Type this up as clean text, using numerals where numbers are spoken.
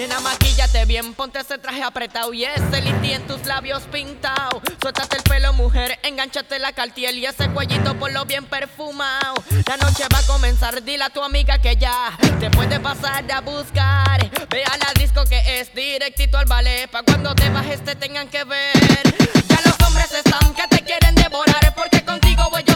Nena, maquíllate bien, ponte ese traje apretado y ese linty en tus labios pintado. Suéltate el pelo, mujer, engánchate la Cartier y ese cuellito por lo bien perfumado. La noche va a comenzar, dile a tu amiga que ya te puede pasar a buscar. Ve a la disco que es directito al ballet, pa' cuando te bajes te tengan que ver. Ya los hombres están que te quieren devorar, porque contigo voy a